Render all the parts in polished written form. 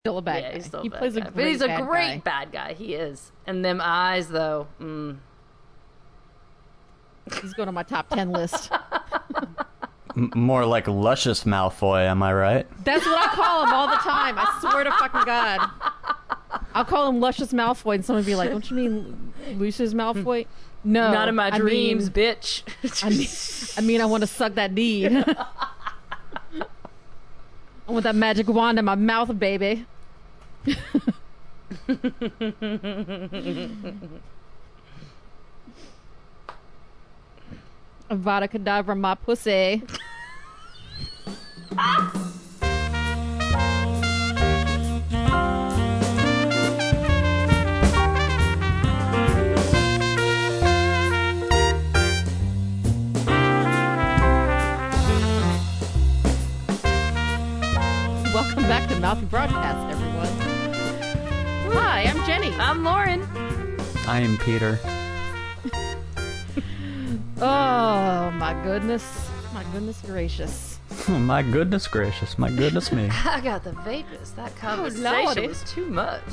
Still a bad guy. He's still He a bad plays guy. a great But he's a bad great guy. bad guy. He is. And them eyes, though. He's going on my top 10 list. More like Luscious Malfoy, am I right? That's what I call him all the time. I swear to fucking God. I'll call him Luscious Malfoy, and someone will be like, don't you mean Lucius Malfoy? No. Not in my dreams, bitch. I mean, I want to suck that deed. I want that magic wand in my mouth, baby. Avada Kedavra my pussy. Welcome back to Mouthy Broadcast, everyone. Hi, I'm Jenny. I'm Lauren. I am Peter. Oh, my goodness. My goodness gracious. Oh, my goodness gracious. My goodness me. I got the vapors. That conversation Lordy. was too much.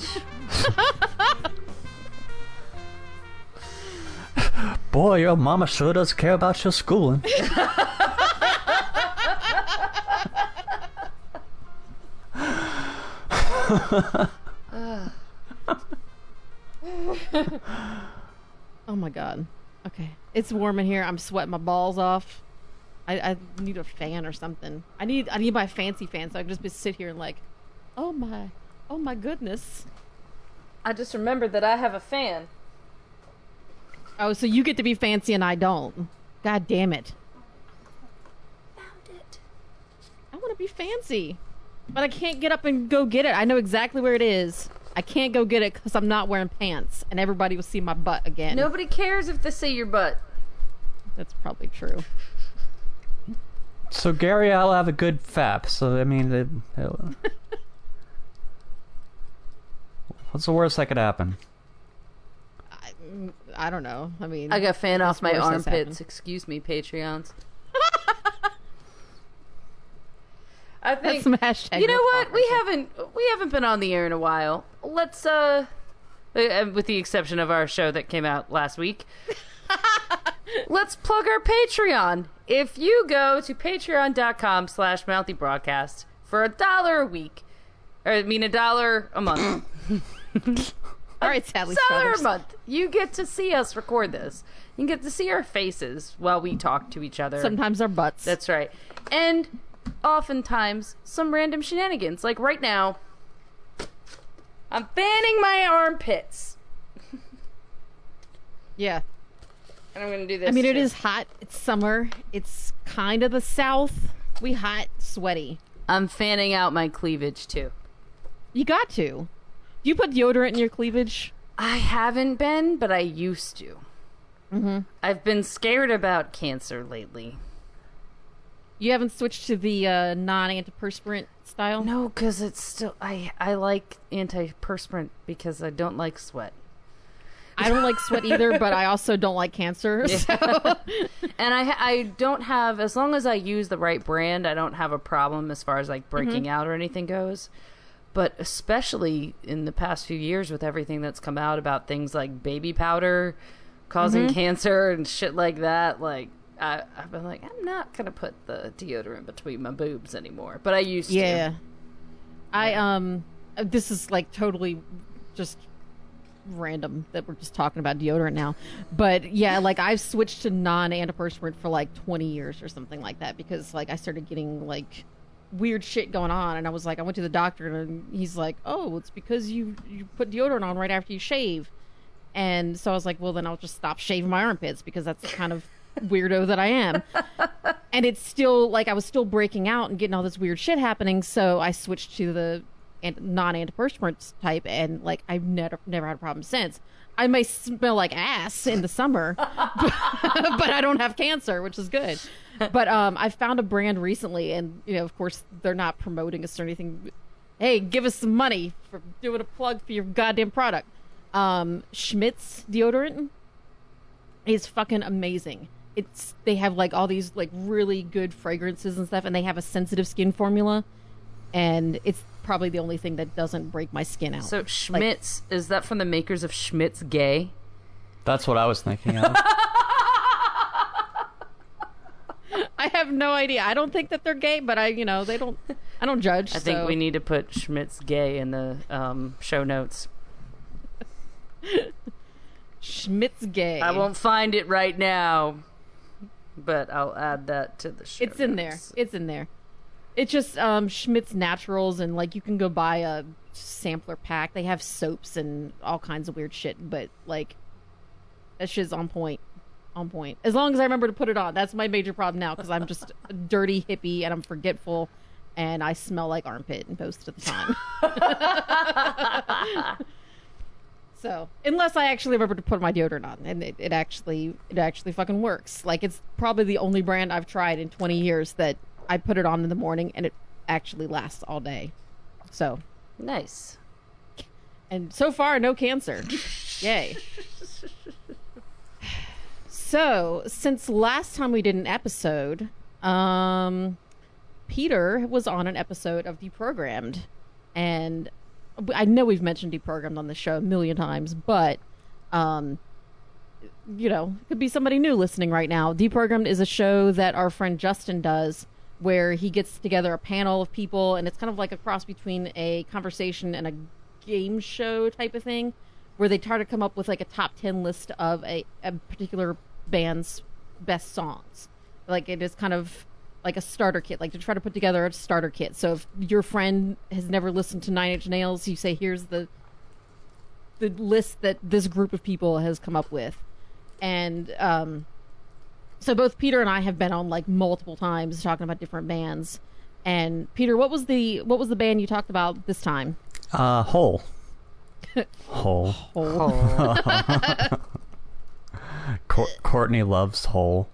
Boy, your mama sure does care about your schooling. Oh my god. Okay. It's warm in here. I'm sweating my balls off. I need a fan or something. I need my fancy fan so I can just sit here and like, oh my goodness. I just remembered that I have a fan. Oh, so you get to be fancy and I don't. God damn it. Found it. I want to be fancy. But I can't get up and go get it. I know exactly where it is. I can't go get it because I'm not wearing pants, and everybody will see my butt again. Nobody cares if they see your butt. That's probably true. So Gary, I'll have a good fap. So I mean, what's the worst that could happen? I don't know. I mean, I got fan off my worse has armpits. happened. Excuse me, Patreons. I That's think some hashtag. you know what? We haven't been on the air in a while. Let's with the exception of our show that came out last week. Let's plug our Patreon. If you go to patreon.com/mouthybroadcast for $1 a week, or I mean $1 a month. All right, Sally $1 Struthers. a month. You get to see us record this. You get to see our faces while we talk to each other. Sometimes our butts. That's right. And oftentimes some random shenanigans. Like right now, I'm fanning my armpits. Yeah. And I'm going to do this. I mean, it too. is hot. It's summer. It's kind of the South. We hot, sweaty. I'm fanning out my cleavage too. You got to. Do you put deodorant in your cleavage? I haven't been, but I used to. Mm-hmm. I've been scared about cancer lately. You haven't switched to the non-antiperspirant style? No, because it's still... I like antiperspirant because I don't like sweat. I don't like sweat either, but I also don't like cancer. Yeah. So. And I don't have... As long as I use the right brand, I don't have a problem as far as like breaking out or anything goes. But especially in the past few years with everything that's come out about things like baby powder causing cancer and shit like that, like... I've been like, I'm not going to put the deodorant between my boobs anymore. But I used to. Yeah. This is like totally just random that we're just talking about deodorant now. But yeah, like I've switched to non-antiperspirant for like 20 years or something like that because like I started getting like weird shit going on. And I was like, I went to the doctor and he's like, oh, it's because you put deodorant on right after you shave. And so I was like, well, then I'll just stop shaving my armpits because that's kind of weirdo that I am. And it's still like I was still breaking out and getting all this weird shit happening, so I switched to the non-antiperspirant type, and like I've never had a problem since. I may smell like ass in the summer, but I don't have cancer, which is good. But I found a brand recently, and you know, of course, they're not promoting us or anything. Hey, give us some money for doing a plug for your goddamn product. Schmidt's deodorant is fucking amazing. They have like all these like really good fragrances and stuff, and they have a sensitive skin formula, and it's probably the only thing that doesn't break my skin out. So Schmitz, is that from the makers of Schmitz Gay? That's what I was thinking of. I have no idea. I don't think that they're gay, but I don't judge. I think we need to put Schmitz Gay in the show notes. Schmitz Gay. I won't find it right now, but I'll add that to the show It's in there. It's in there. It's just Schmitz Naturals, and like you can go buy a sampler pack. They have soaps and all kinds of weird shit, but like that shit's on point. On point. As long as I remember to put it on. That's my major problem now, because I'm just a dirty hippie and I'm forgetful and I smell like armpit most of the time. So, unless I actually remember to put my deodorant on, and it actually fucking works. Like, it's probably the only brand I've tried in 20 years that I put it on in the morning and it actually lasts all day. So, nice. And so far, no cancer. Yay. So, since last time we did an episode, Peter was on an episode of Deprogrammed, and I know we've mentioned Deprogrammed on the show a million times, but, could be somebody new listening right now. Deprogrammed is a show that our friend Justin does, where he gets together a panel of people, and it's kind of like a cross between a conversation and a game show type of thing, where they try to come up with like a top 10 list of a particular band's best songs. Like, it is kind of like a starter kit, like to try to put together a starter kit. So if your friend has never listened to Nine Inch Nails, you say, here's the list that this group of people has come up with. And so both Peter and I have been on like multiple times talking about different bands. And Peter, what was the band you talked about this time? Hole. Hole. Courtney loves Hole.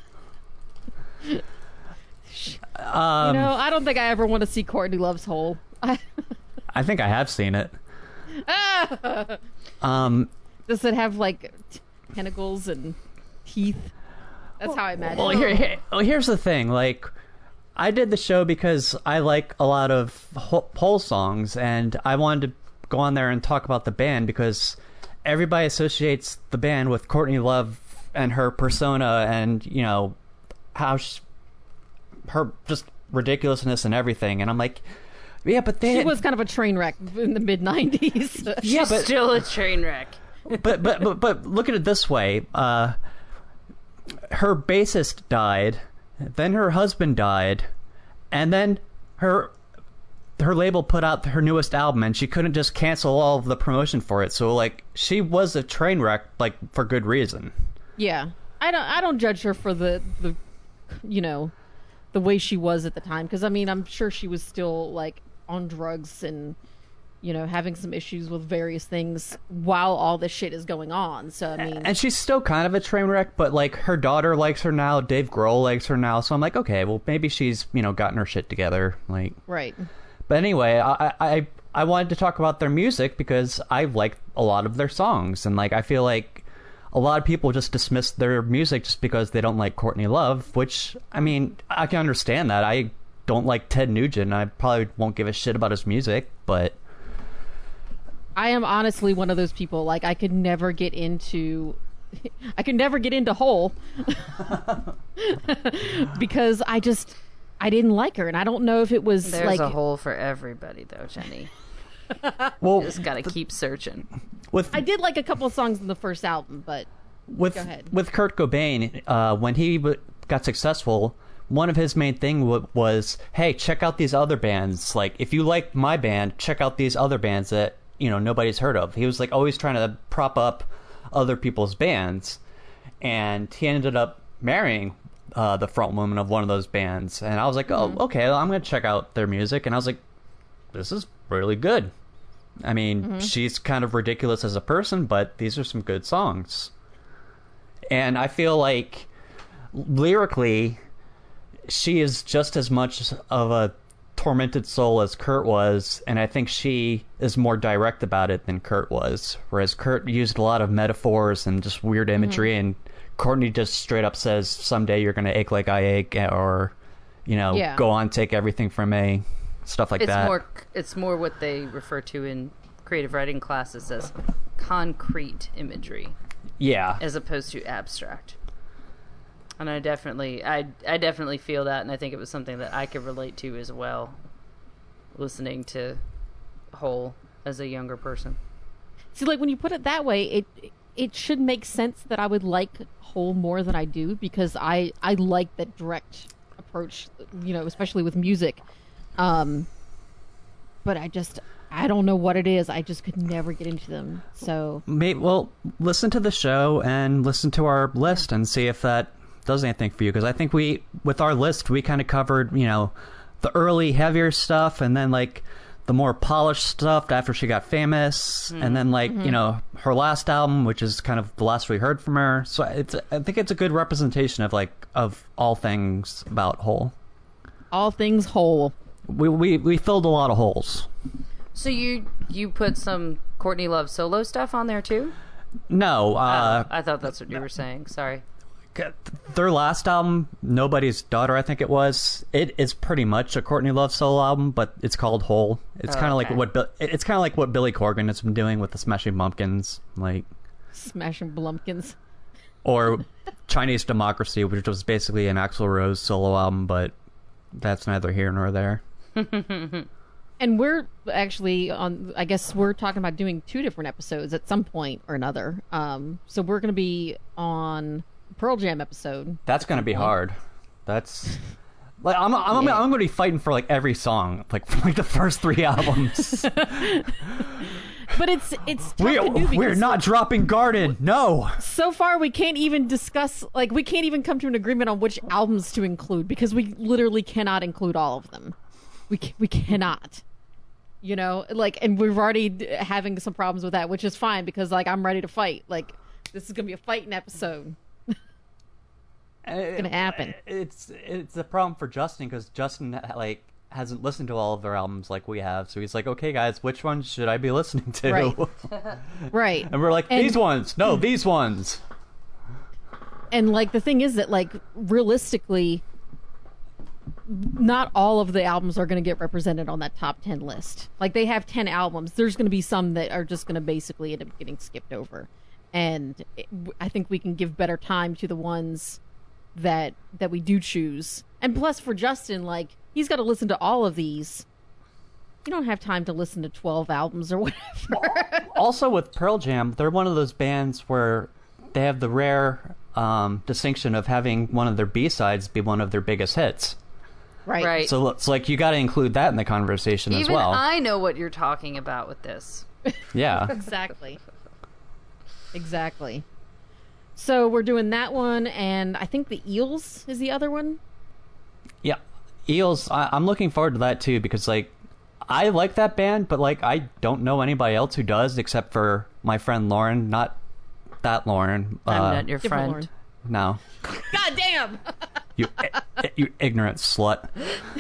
I don't think I ever want to see Courtney Loves Hole. I think I have seen it. Does it have like tentacles and teeth? That's how I imagine. Well, here's the thing. Like, I did the show because I like a lot of Hole songs, and I wanted to go on there and talk about the band because everybody associates the band with Courtney Love and her persona, and how her just ridiculousness and everything. And I'm like, yeah, but she was kind of a train wreck in the mid '90s. Yeah, but still a train wreck. But look at it this way: her bassist died, then her husband died, and then her label put out her newest album, and she couldn't just cancel all of the promotion for it. So like, she was a train wreck, like, for good reason. Yeah, I don't judge her for the the way she was at the time, because I mean, I'm sure she was still like on drugs and having some issues with various things while all this shit is going on. So I mean, and she's still kind of a train wreck, but like, her daughter likes her now, Dave Grohl likes her now, so I'm like, okay, well, maybe she's gotten her shit together, like, right. But anyway, I wanted to talk about their music because I like a lot of their songs, and like, I feel like a lot of people just dismiss their music just because they don't like Courtney Love, which, I mean, I can understand that. I don't like Ted Nugent, and I probably won't give a shit about his music, but I am honestly one of those people. Like, I could never get into Hole because I didn't like her, and I don't know if it was There's a hole for everybody, though, Jenny. Well, you just gotta keep searching. I did like a couple of songs in the first album, but go ahead. With Kurt Cobain, when he got successful, one of his main thing was, hey, check out these other bands. Like, if you like my band, check out these other bands that nobody's heard of. He was like always trying to prop up other people's bands, and he ended up marrying the front woman of one of those bands, and I was like, oh, okay, well, I'm gonna check out their music, and I was like, this is really good. I mean, she's kind of ridiculous as a person, but these are some good songs. And I feel like lyrically, she is just as much of a tormented soul as Kurt was, and I think she is more direct about it than Kurt was, whereas Kurt used a lot of metaphors and just weird imagery, and Courtney just straight up says, someday you're going to ache like I ache, or, go on, take everything from me. stuff like that. It's more what they refer to in creative writing classes as concrete imagery, Yeah. as opposed to abstract. And I definitely feel that, and I think it was something that I could relate to as well, listening to Hole as a younger person. See, like when you put it that way, it should make sense that I would like Hole more than I do, because I like that direct approach, especially with music. But I don't know what it is. I just could never get into them. So Well, listen to the show and listen to our list and see if that does anything for you. Because I think with our list, we kind of covered, the early heavier stuff, and then like the more polished stuff after she got famous, and then like her last album, which is kind of the last we heard from her. So I think it's a good representation of all things about Hole. all things Hole. We filled a lot of holes. So you put some Courtney Love solo stuff on there too? No, I thought that's what you were saying. Sorry. their last album, Nobody's Daughter, I think it was. It is pretty much a Courtney Love solo album, but it's called Hole. It's kind of like what Billy Corgan has been doing with the Smashing Pumpkins, like Smashing Blumpkins, or Chinese Democracy, which was basically an Axl Rose solo album, but that's neither here nor there. And we're actually on, I guess we're talking about doing 2 different episodes at some point or another. So we're going to be on Pearl Jam episode. That's going to be hard. That's like I'm going to be fighting for like every song, like for like the first 3 albums. But it's tough to do we're because not dropping Guarded. No. so far we can't even discuss, like we can't even come to an agreement on which albums to include, because we literally cannot include all of them. We cannot. You know, like, and we're already having some problems with that, which is fine because, like, I'm ready to fight. Like, this is gonna be a fighting episode. It's gonna happen. It's a problem for Justin because Justin like hasn't listened to all of their albums like we have, so he's like, okay, guys, which ones should I be listening to? Right. Right. And we're like, these ones. No, these ones. And like the thing is that, like, realistically, not all of the albums are going to get represented on that top 10 list. Like, they have 10 albums. There's going to be some that are just going to basically end up getting skipped over. And I think we can give better time to the ones that we do choose. And plus, for Justin, like, he's got to listen to all of these. You don't have time to listen to 12 albums or whatever. Also, with Pearl Jam, they're one of those bands where they have the rare distinction of having one of their B-sides be one of their biggest hits. Right. So it's like you got to include that in the conversation as well. Even I know what you're talking about with this. Yeah. Exactly. So we're doing that one, and I think the Eels is the other one. Yeah. Eels, I'm looking forward to that too because, like, I like that band, but, like, I don't know anybody else who does except for my friend Lauren. Not that Lauren. I'm not your Different friend. Lauren. No. God damn! You ignorant slut.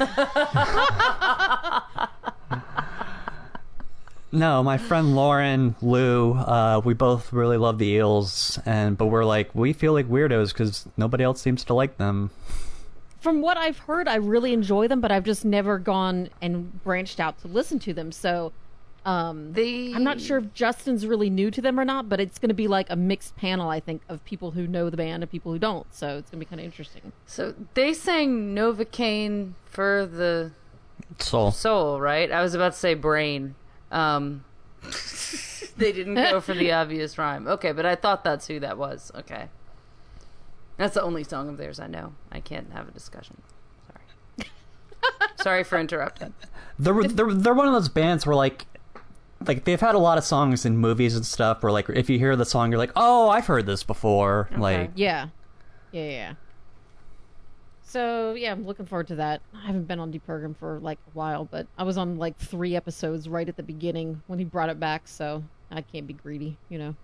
No, my friend Lauren, Lou, we both really love the Eels, but we're like, we feel like weirdos because nobody else seems to like them. From what I've heard, I really enjoy them, but I've just never gone and branched out to listen to them. So I'm not sure if Justin's really new to them or not, but it's going to be like a mixed panel, I think, of people who know the band and people who don't. So it's going to be kind of interesting. So they sang Novocaine for the soul, right? I was about to say brain. They didn't go for the obvious rhyme. Okay, but I thought that's who that was. Okay. That's the only song of theirs I know. I can't have a discussion. Sorry. Sorry for interrupting. They're one of those bands where, like they've had a lot of songs in movies and stuff where, like, if you hear the song, you're like, oh, I've heard this before. Okay. Like, Yeah. So, yeah, I'm looking forward to that. I haven't been on Deep Program for, like, a while, but I was on, like, 3 episodes right at the beginning when he brought it back, so I can't be greedy, you know.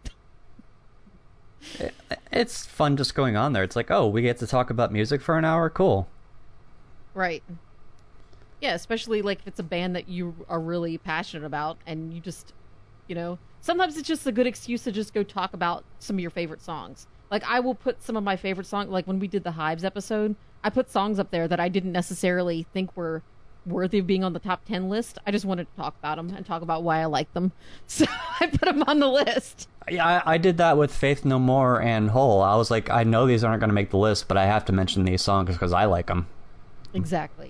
it's fun just going on there. It's like, oh, we get to talk about music for an hour? Cool. Right. Yeah, especially, like, if it's a band that you are really passionate about and you just, you know, sometimes it's just a good excuse to just go talk about some of your favorite songs. Like, I will put some of my favorite songs, like when we did the Hives episode, I put songs up there that I didn't necessarily think were worthy of being on the top 10 list. I just wanted to talk about them and talk about why I like them. So I put them on the list. Yeah, I did that with Faith No More and Hole. I was like, I know these aren't going to make the list, but I have to mention these songs because I like them. Exactly.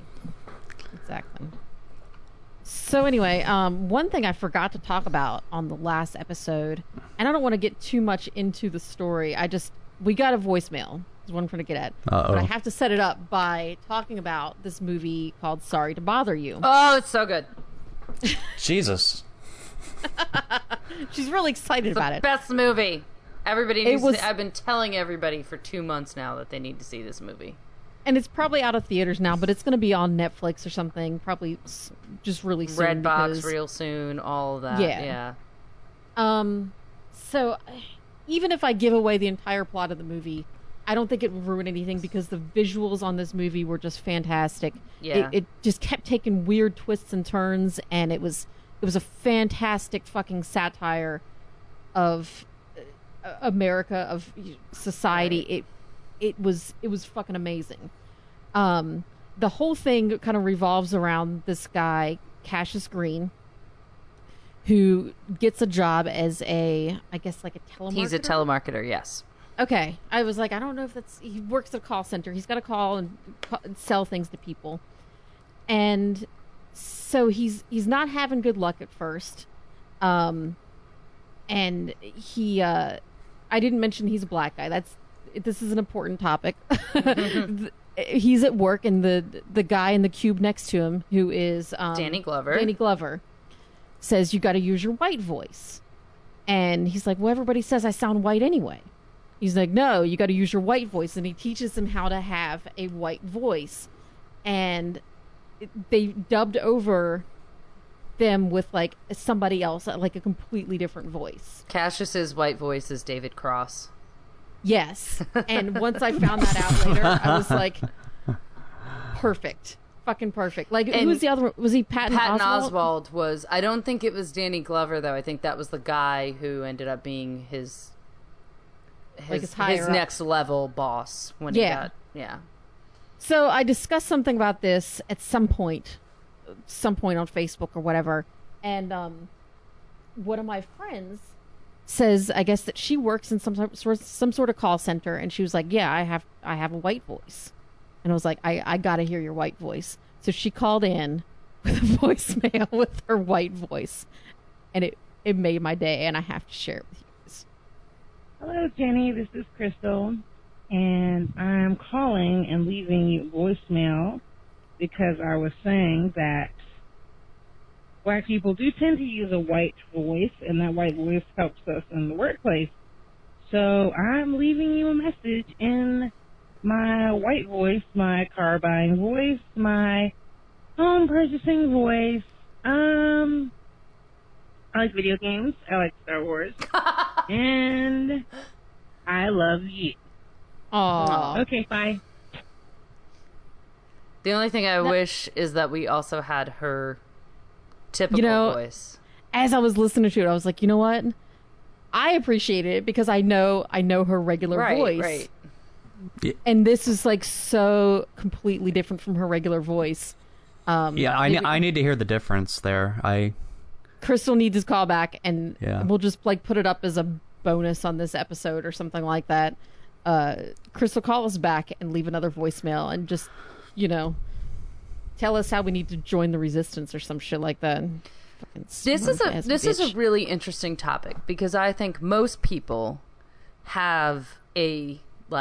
So anyway, one thing I forgot to talk about on the last episode, and I don't want to get too much into the story. We got a voicemail. Is what I'm trying to get at. Uh-oh. But I have to set it up by talking about this movie called Sorry to Bother You. Oh, it's so good. Jesus. She's really excited It's about the it. best movie. Everybody needs to, I've been telling everybody for 2 months now that they need to see this movie. And it's probably out of theaters now, but it's going to be on Netflix or something, probably just really soon. Redbox real soon, all of that. Yeah. So even if I give away the entire plot of the movie, I don't think it would ruin anything because the visuals on this movie were just fantastic. Yeah. It just kept taking weird twists and turns, and it was a fantastic fucking satire of America, of society. Right. It was fucking amazing. The whole thing kind of revolves around this guy, Cassius Green, who gets a job as I guess like a telemarketer. He's a telemarketer, yes. Okay. I was like, I don't know if he works at a call center. He's got to call and sell things to people. And so he's not having good luck at first. And I didn't mention he's a black guy. This is an important topic. He's at work, and the guy in the cube next to him, who is Danny Glover, says, you got to use your white voice. And he's like, well, everybody says I sound white anyway. He's like, no, you got to use your white voice. And he teaches him how to have a white voice. And they dubbed over them with like somebody else, like a completely different voice. Cassius's white voice is David Cross. Yes. And once I found that out later, I was like, perfect. Fucking perfect. Like, who was the other one? Was he Patton Oswalt? Patton Oswalt was, I don't think it was Danny Glover, though. I think that was the guy who ended up being his next level boss when he got, So I discussed something about this at some point on Facebook or whatever. And one of my friends says, I guess, that she works in some sort of call center, and she was like, yeah, I have a white voice. And I was like, I gotta hear your white voice. So she called in with a voicemail with her white voice, and it made my day, and I have to share it with you guys. Hello, Jenny. This is Crystal, and I'm calling and leaving you a voicemail because I was saying that Black people do tend to use a white voice, and that white voice helps us in the workplace. So I'm leaving you a message in my white voice, my car buying voice, my home purchasing voice. I like video games. I like Star Wars. And I love you. Aww. Okay, bye. The only thing I wish is that we also had her typical voice. As I was listening to it, I was like, you know what? I appreciate it because I know her regular voice. Right. Yeah. And this is like so completely different from her regular voice. I need to hear the difference there. Crystal needs his call back, and we'll just like put it up as a bonus on this episode or something like that. Crystal, call us back and leave another voicemail and just, tell us how we need to join the resistance or some shit like that. This is a really interesting topic because I think most people have a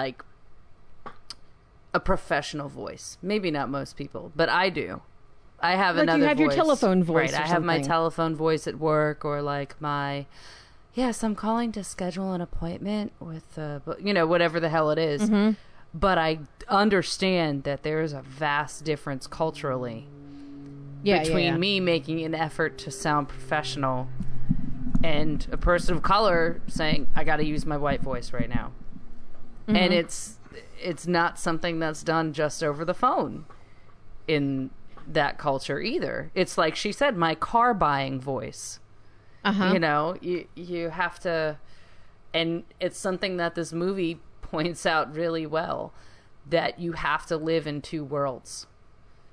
professional voice. Maybe not most people, but I do. I have another voice. You have your telephone voice. Right, I have my telephone voice at work, or like my, yes, I'm calling to schedule an appointment with, whatever the hell it is. Mm-hmm. But I understand that there is a vast difference culturally between me making an effort to sound professional and a person of color saying, I got to use my white voice right now. Mm-hmm. And it's not something that's done just over the phone in that culture either. It's like she said, my car buying voice. Uh-huh. You have to, and it's something that this movie points out really well, that you have to live in two worlds.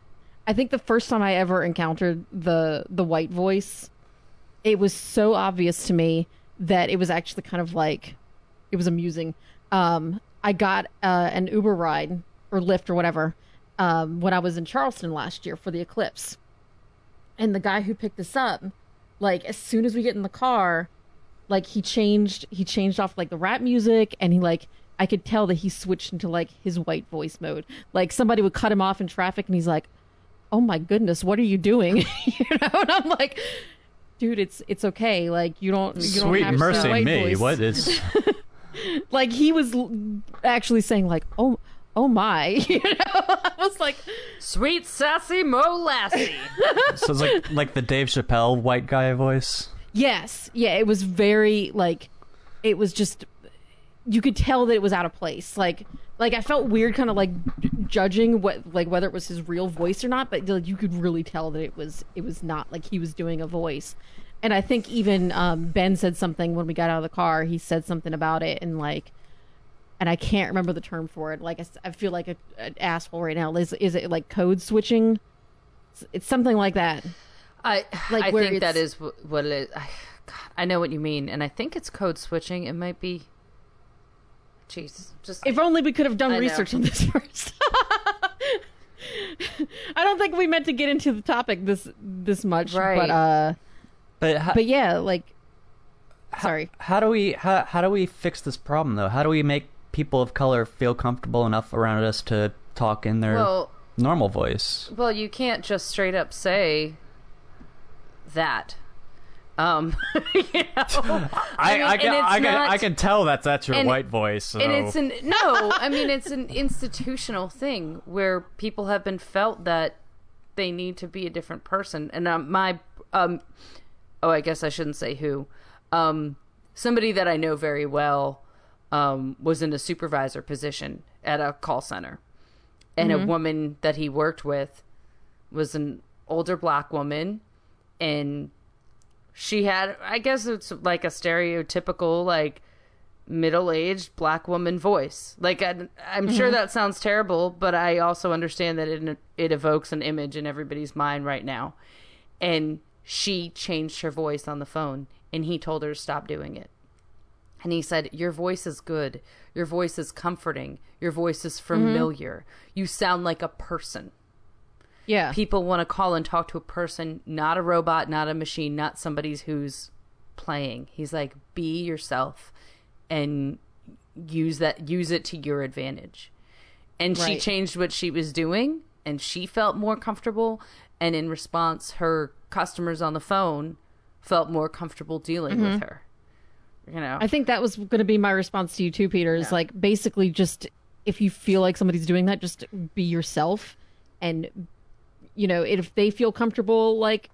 I think the first time I ever encountered the white voice, it was so obvious to me that it was actually kind of like, it was amusing. I got an Uber ride or Lyft or whatever when I was in Charleston last year for the eclipse. And the guy who picked us up, like, as soon as we get in the car, like, he changed off, like, the rap music, and he, like, I could tell that he switched into, like, his white voice mode. Like, somebody would cut him off in traffic, and he's like, oh my goodness, what are you doing? You know, and I'm like, dude, it's okay. Like, you don't Sweet have mercy white me, voice. what is... Like, he was actually saying, like, oh my, you know? I was like, Sweet sassy Mo Lassie. So it's like the Dave Chappelle white guy voice. yes. Yeah, it was very, like, it was just, you could tell that it was out of place. Like I felt weird kind of like judging whether it was his real voice or not, but like, you could really tell that it was not like he was doing a voice. And I think even Ben said something when we got out of the car. He said something about it, and like, and I can't remember the term for it. Like, I feel like an asshole right now. Is it like code switching? It's something like that. I where think that it's- is what it is. I know what you mean, and I think it's code switching. It might be. Jeez, just If only we could have done I know. research on this first. I don't think we meant to get into the topic this much, Right. but yeah, like, sorry. How do we fix this problem though? How do we make people of color feel comfortable enough around us to talk in their normal voice? Well, you can't just straight up say that. You know? I can tell that's your white voice. So. And it's it's an institutional thing where people have been felt that they need to be a different person. And I guess I shouldn't say who. Somebody that I know very well was in a supervisor position at a call center, and a woman that he worked with was an older black woman, and she had, I guess it's like a stereotypical, like, middle-aged black woman voice. Like, I'm sure that sounds terrible, but I also understand that it evokes an image in everybody's mind right now. And she changed her voice on the phone, and he told her to stop doing it. And he said, your voice is good. Your voice is comforting. Your voice is familiar. You sound like a person. Yeah. People want to call and talk to a person, not a robot, not a machine, not somebody who's playing. He's like, be yourself and use it to your advantage. And she Right. changed what she was doing, and she felt more comfortable. And in response, her customers on the phone felt more comfortable dealing with her. You know, I think that was going to be my response to you too, Peter. Is like, basically, just if you feel like somebody's doing that, just be yourself, and you know, if they feel comfortable like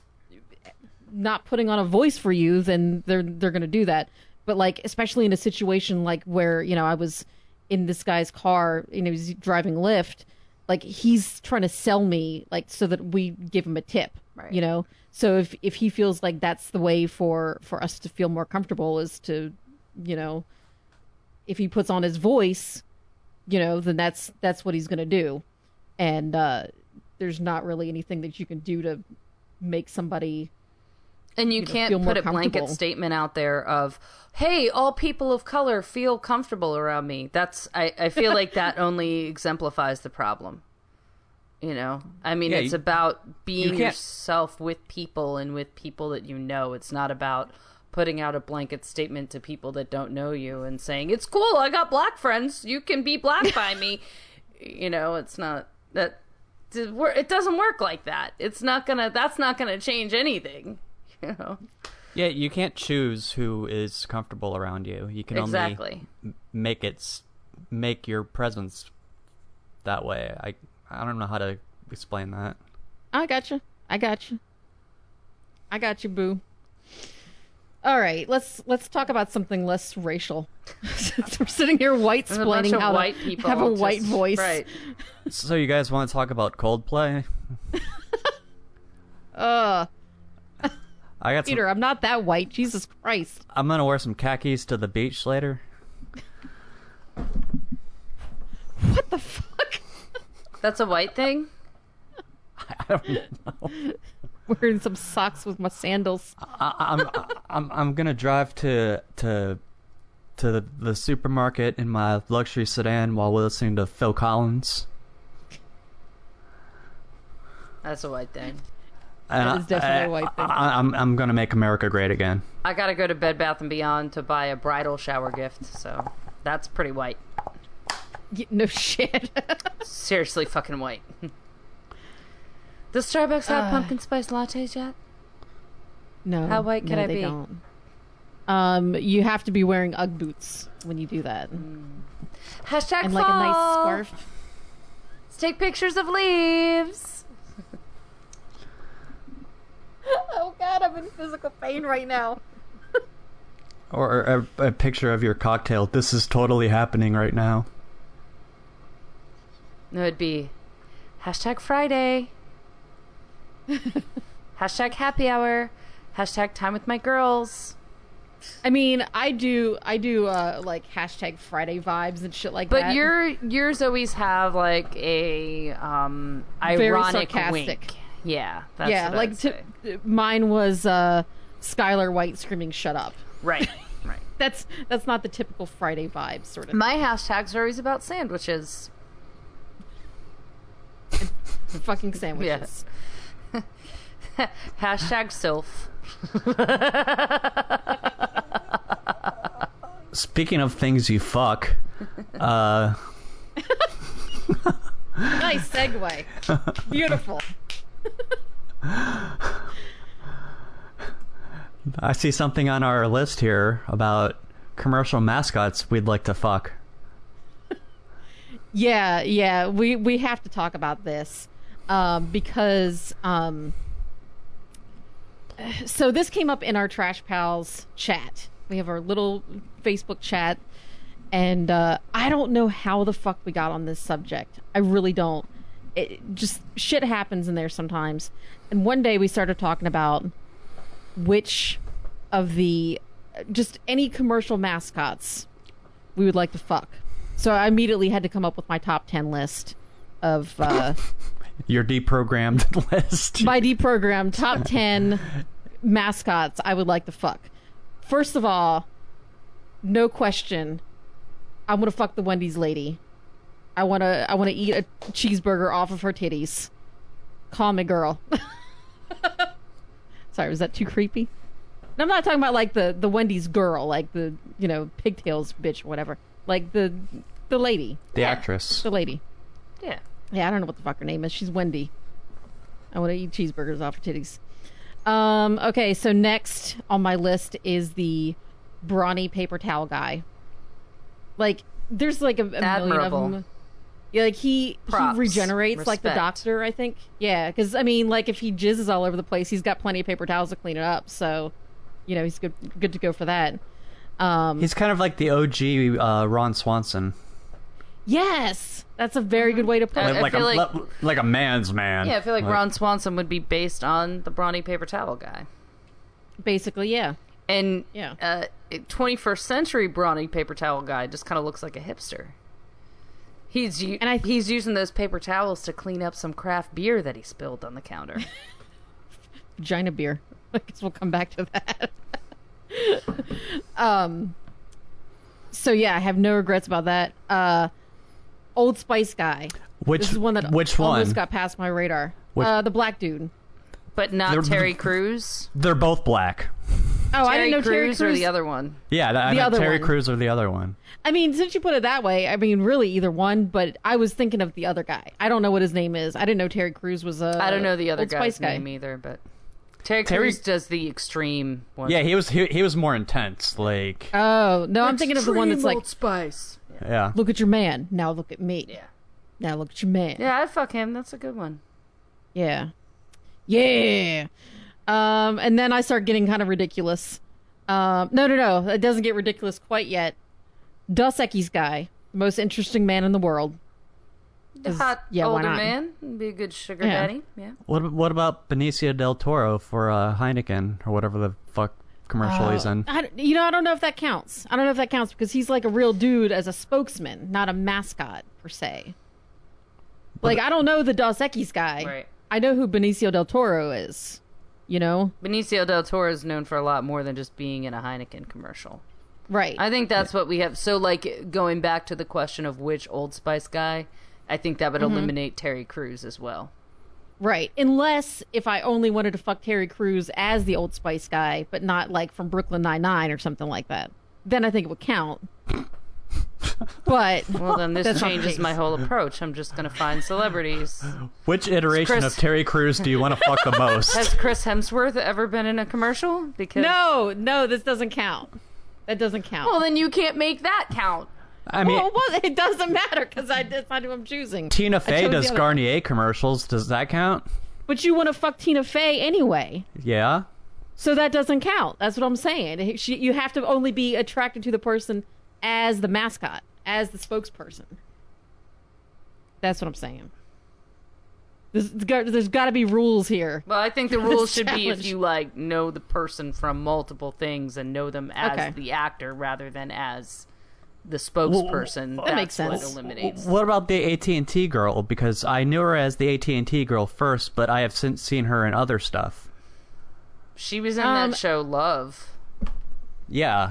not putting on a voice for you, then they're going to do that. But like, especially in a situation like where, you know, I was in this guy's car, you know, he's driving Lyft, like he's trying to sell me, like, so that we give him a tip, Right. you know? So if he feels like that's the way for us to feel more comfortable is to, you know, if he puts on his voice, you know, then that's what he's going to do. And there's not really anything that you can do to make somebody. and you know, can't feel more put a blanket comfortable. statement out there of, hey, all people of color feel comfortable around me. That's, I feel like that only exemplifies the problem. You know, I mean, Yeah, it's you- about being can't- yourself with people and with people that you know. It's not about putting out a blanket statement to people that don't know you and saying, it's cool, I got black friends, you can be black by me. You know, it's not that, it doesn't work like that. That's not gonna change anything. You know, Yeah, you can't choose who is comfortable around you. You can exactly. only make your presence that way. I don't know how to explain that. I got you, boo. All right, let's talk about something less racial. Since we're sitting here white There's a bunch splaining of how white to people have a white just- voice. right? So you guys want to talk about Coldplay? I got some, Peter, I'm not that white. Jesus Christ. I'm gonna wear some khakis to the beach later. What the fuck? That's a white thing. I don't know. Wearing some socks with my sandals. I'm gonna drive to the supermarket in my luxury sedan while listening to Phil Collins. That's a white thing. And That is definitely a white thing. I'm gonna make America great again. I gotta go to Bed Bath & Beyond to buy a bridal shower gift, so that's pretty white. No shit. Seriously fucking white. Does Starbucks have pumpkin spice lattes yet? No. How white can I they be? Don't. You have to be wearing Ugg boots when you do that. Hashtag And fall. like a nice scarf. Let's take pictures of leaves. Oh god, I'm in physical pain right now. Or a picture of your cocktail. This is totally happening right now. No, it'd be hashtag Friday. Hashtag happy hour. Hashtag time with my girls. I mean, I do like hashtag Friday vibes and shit like that. But yours always have like a ironic sarcastic. wink. Yeah, that's yeah, what like I'd say. mine was Skylar White screaming "Shut up." Right, right. That's not the typical Friday vibe sort of. My hashtags are always about sandwiches. Fucking sandwiches. Hashtag sylph. Speaking of things you fuck, Nice segue. Beautiful. I see something on our list here about commercial mascots we'd like to fuck. Yeah, we have to talk about this because so this came up in our Trash Pals chat. We have our little Facebook chat, and I don't know how the fuck we got on this subject. I really don't. It just shit happens in there sometimes. And one day we started talking about which of the just any commercial mascots we would like to fuck. So I immediately had to come up with my top 10 list of Your deprogrammed list. my deprogrammed top 10 mascots I would like to fuck. First of all, no question, I'm gonna fuck the Wendy's lady. I wanna eat a cheeseburger off of her titties. Call me girl. Sorry, was that too creepy? And I'm not talking about like the Wendy's girl, like the pigtails bitch or whatever. Like the lady, The actress. the lady. Yeah. Yeah, I don't know what the fuck her name is. She's Wendy. I want to eat cheeseburgers off her titties. Okay, so next on my list is the brawny paper towel guy. Like, there's like a million Admirable. of them. Yeah, like he Props. regenerates like the Respect. doctor, I think. Yeah, because I mean, like if he jizzes all over the place, he's got plenty of paper towels to clean it up. So, he's good to go for that. He's kind of like the OG Ron Swanson. Yes, that's a very good way to put it. I feel like a man's man. Yeah, I feel like Like- Ron Swanson would be based on the brawny paper towel guy. Basically, yeah. And Yeah. 21st century brawny paper towel guy just kind of looks like a hipster. He's using those paper towels to clean up some craft beer that he spilled on the counter. Vagina beer. I guess we'll come back to that. So yeah, I have no regrets about that. Old Spice guy. This is one that which almost one? got past my radar. Which- The black dude. But not They're- Terry Crews. They're both black. Oh, I didn't know Terry Crews Crews. or the other one. Yeah, I The meant other Terry one. Crews or the other one. I mean, since you put it that way, I mean, really either one. But I was thinking of the other guy. I don't know what his name is. I didn't know Terry Crews was a. I don't know the other Old Spice guy's guy. name either, but Terry Terry- Crews does the extreme one. Yeah, he was more intense. Like, Oh no, I'm thinking of the one that's like, Spice. yeah. look at your man, now look at me. Yeah. Now look at your man. Yeah, I'd fuck him. That's a good one. Yeah. Yeah. And then I start getting kind of ridiculous. No. It doesn't get ridiculous quite yet. Dos Equis guy. Most interesting man in the world. The hot yeah, why older not? man. Would be a good sugar Yeah. daddy. Yeah. What about Benicio del Toro for Heineken or whatever the fuck commercial he's in? I don't know if that counts. I don't know if that counts because he's like a real dude as a spokesman, not a mascot per se. Like, I don't know the Dos Equis guy. Right. I know who Benicio del Toro is. You know? Benicio del Toro is known for a lot more than just being in a Heineken commercial. Right. I think that's what we have. So, like, going back to the question of which Old Spice guy, I think that would eliminate Terry Crews as well. Right. Unless if I only wanted to fuck Terry Crews as the Old Spice guy, but not like from Brooklyn Nine-Nine or something like that. Then I think it would count. But well, then this that's not the changes case. my whole approach. I'm just going to find celebrities. Which iteration Chris- of Terry Crews do you want to fuck the most? Has Chris Hemsworth ever been in a commercial? Because No, this doesn't count. That doesn't count. well, then you can't make that count. I mean, well, it doesn't matter because that's not who I'm choosing. Tina I Fey chose does the other- Garnier commercials. Does that count? But you want to fuck Tina Fey anyway. Yeah. So that doesn't count. That's what I'm saying. You have to only be attracted to the person as the mascot, as the spokesperson. That's what I'm saying. There's got to be rules here. Well, I think the rules should be if challenge. you like know the person from multiple things and know them as Okay. the actor rather than as the spokesperson. That That's makes sense. What eliminates. What about the AT&T girl? Because I knew her as the AT&T girl first, but I have since seen her in other stuff. She was in that show Love. Yeah.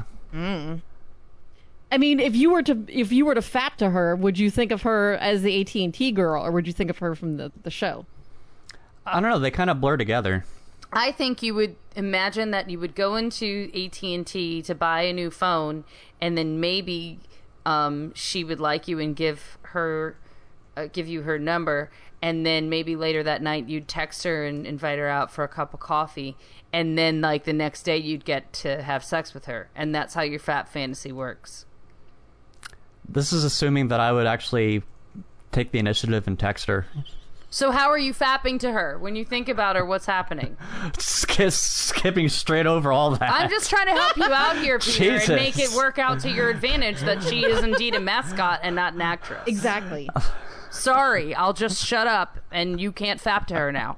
I mean, if you were to fap to her, would you think of her as the AT&T girl, or would you think of her from the show? I don't know. They kind of blur together. I think you would imagine that you would go into AT&T to buy a new phone, and then maybe she would like you and give you her number, and then maybe later that night you'd text her and invite her out for a cup of coffee, and then like the next day you'd get to have sex with her, and that's how your fat fantasy works. This is assuming that I would actually take the initiative and text her. So how are you fapping to her? When you think about her, what's happening? Skipping straight over all that. I'm just trying to help you out here, Peter, Jesus. and make it work out to your advantage that she is indeed a mascot and not an actress. Exactly. Sorry, I'll just shut up and you can't fap to her now.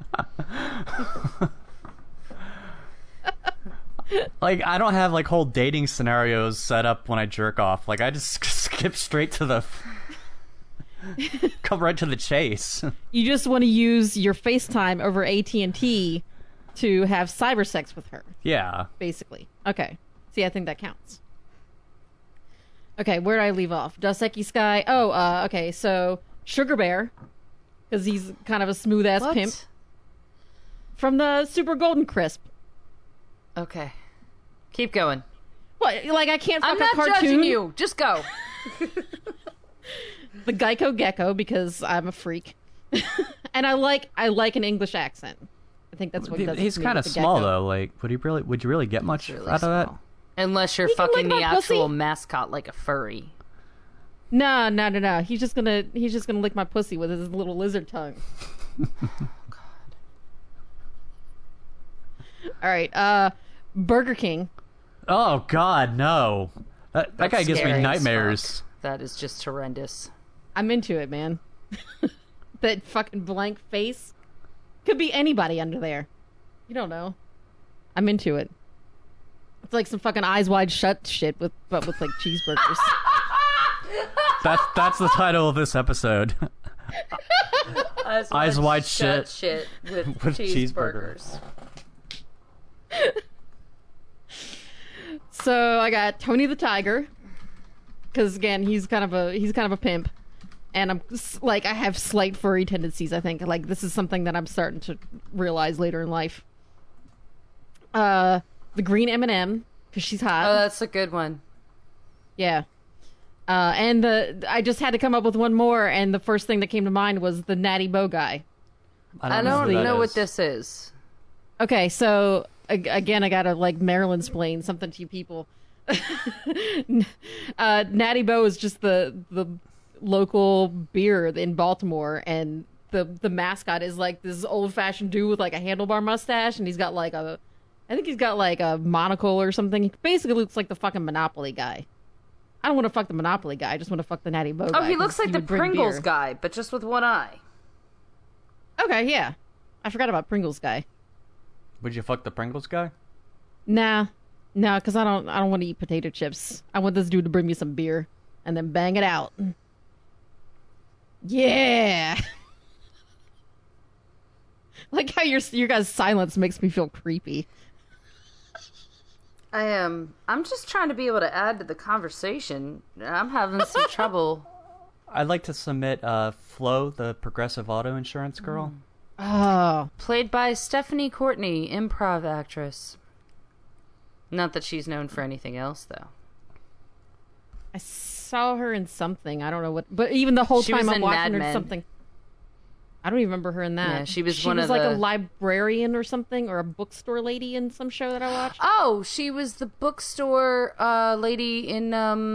Like, I don't have, like, whole dating scenarios set up when I jerk off. Like, I just skip straight to the... Come right to the chase. You just want to use your FaceTime over AT&T to have cyber sex with her, Yeah. basically. Okay. See, I think that counts. Okay, where did I leave off? Dos Equis Sky. Oh, okay, so Sugar Bear, because he's kind of a smooth-ass What? pimp. From the Super Golden Crisp. Okay. Keep going. What? Like, I can't fuck I'm a not cartoon? judging you. Just go. The Geico Gecko, because I'm a freak. And I like an English accent. I think that's what does it He's to me kind of with the small, gecko. though. Like, would you really get much Really out of that? small. Unless you're He can fucking lick the my pussy. actual mascot like a furry. No. He's just gonna lick my pussy with his little lizard tongue. All right, Burger King. Oh, God, no. That guy gives me Scary as nightmares. fuck. That is just horrendous. I'm into it, man. That fucking blank face. Could be anybody under there. You don't know. I'm into it. It's like some fucking Eyes Wide Shut shit but with like cheeseburgers. That's the title of this episode. Eyes wide shut shit. with With cheeseburgers. So I got Tony the Tiger, because again he's kind of a pimp, and I'm like I have slight furry tendencies. I think like this is something that I'm starting to realize later in life. The green M&M, because she's hot. Oh, that's a good one. Yeah. And I just had to come up with one more, and the first thing that came to mind was the Natty Bow guy. I who don't that know what is. this is. Okay, so again, I gotta like Maryland explain something to you people. Natty Bow is just the local beer in Baltimore, and the mascot is like this old fashioned dude with like a handlebar mustache, and he's got like a monocle or something. He basically looks like the fucking Monopoly guy. I don't want to fuck the Monopoly guy. I just want to fuck the Natty Bow guy. Oh, he looks 'cause like the would bring Pringles beer. guy, but just with one eye. Okay, yeah. I forgot about Pringles guy. Would you fuck the Pringles guy? Nah, because I don't want to eat potato chips. I want this dude to bring me some beer and then bang it out. Yeah. Like how your guys' silence makes me feel creepy. I am. I'm just trying to be able to add to the conversation. I'm having some trouble. I'd like to submit Flo, the progressive auto insurance girl. Oh, Played by Stephanie Courtney, improv actress. Not that she's known for anything else, though. I saw her in something. I don't know what, but even the whole She was time I'm in watching Mad her Men. something. I don't even remember her in that. Yeah, she was one of like the- a librarian or something, or a bookstore lady in some show that I watched. Oh, she was the bookstore lady in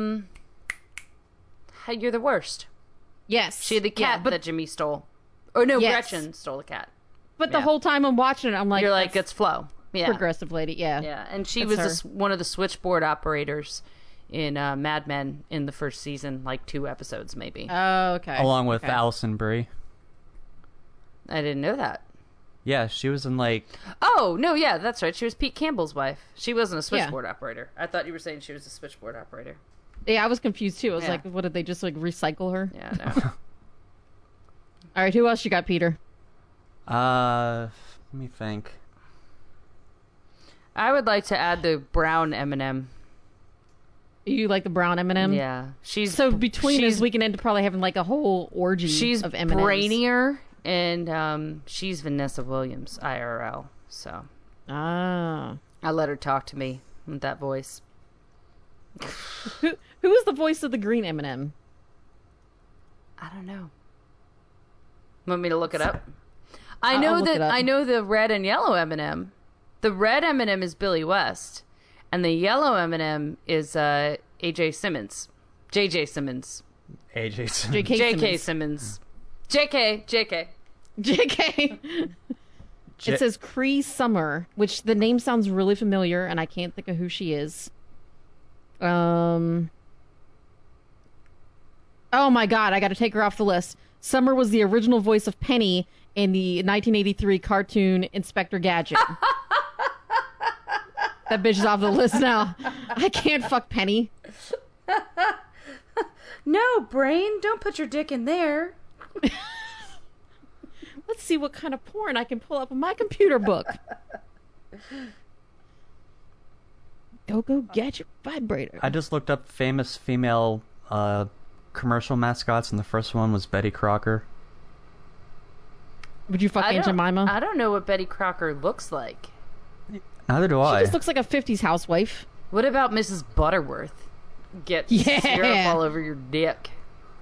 Hey, You're the Worst. Yes, She had the cat but that Jimmy stole. Or no, Yes. Gretchen stole the cat. but the yeah. whole time I'm watching it, I'm like, You're like, that's it's Flo. Yeah. progressive lady. Yeah, Yeah, and she That's was her. one of the switchboard operators in Mad Men in the first season, like 2 episodes maybe. Oh, okay. Along with Okay. Allison Brie. I didn't know that. Yeah, she was in like Oh, no, yeah, that's right. She was Pete Campbell's wife. She wasn't a Yeah. switchboard operator. I thought you were saying she was a switchboard operator. Yeah, I was confused too. I was Yeah. like, what did they just like recycle her? Yeah, no. All right, who else you got, Peter? let me think. I would like to add the brown M&M. You like the brown M&M? Yeah. She's So between she's, us, we can end up probably having like a whole orgy she's of M&Ms. brainier, and she's Vanessa Williams, IRL. So Ah. I let her talk to me with that voice. Who is the voice of the green M&M? I don't know. Want me to look it up? I I'll know look that it up. I know the red and yellow M&M. The red M&M is Billy West, and the yellow M&M is AJ Simmons, JJ Simmons, AJ. J.K. JK Simmons. Simmons, JK. J.K. It says Cree Summer, which the name sounds really familiar, and I can't think of who she is. Oh my god, I got to take her off the list. Summer was the original voice of Penny in the 1983 cartoon Inspector Gadget. That bitch is off the list now. I can't fuck Penny. No, brain, don't put your dick in there. Let's see what kind of porn I can pull up in my computer book. Go get your vibrator. I just looked up famous female commercial mascots, and the first one was Betty Crocker. Would you fuck Aunt Jemima? I don't know what Betty Crocker looks like. Neither do She I. just looks like a 50s housewife. What about Mrs. Butterworth? Get Yeah. syrup all over your dick.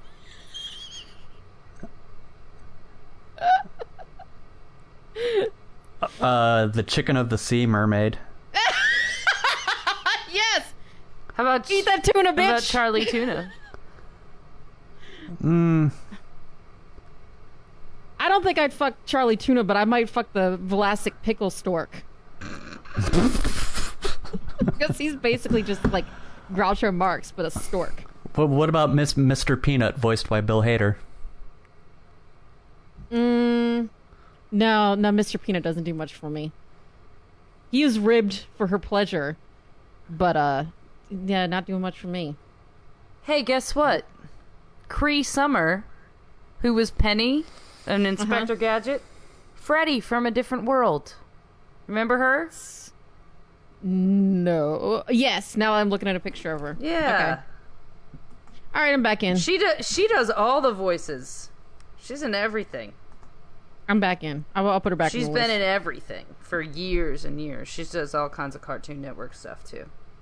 The Chicken of the Sea Mermaid. Yes! How about Eat that tuna, How about bitch! Charlie Tuna? I don't think I'd fuck Charlie Tuna, but I might fuck the Vlasic pickle stork. Because he's basically just like Groucho Marx, but a stork. But what about Mr. Peanut, voiced by Bill Hader? No, Mr. Peanut doesn't do much for me. He is ribbed for her pleasure, but yeah, not doing much for me. Hey, guess what? Cree Summer, who was Penny, an Inspector Gadget, Freddy from A Different World. Remember her? No. Yes, now I'm looking at a picture of her. Yeah. Okay. All right, I'm back in. She does all the voices. She's in everything. I'm back in. I'll put her back in. She's the been list. in everything for years and years. She does all kinds of Cartoon Network stuff too.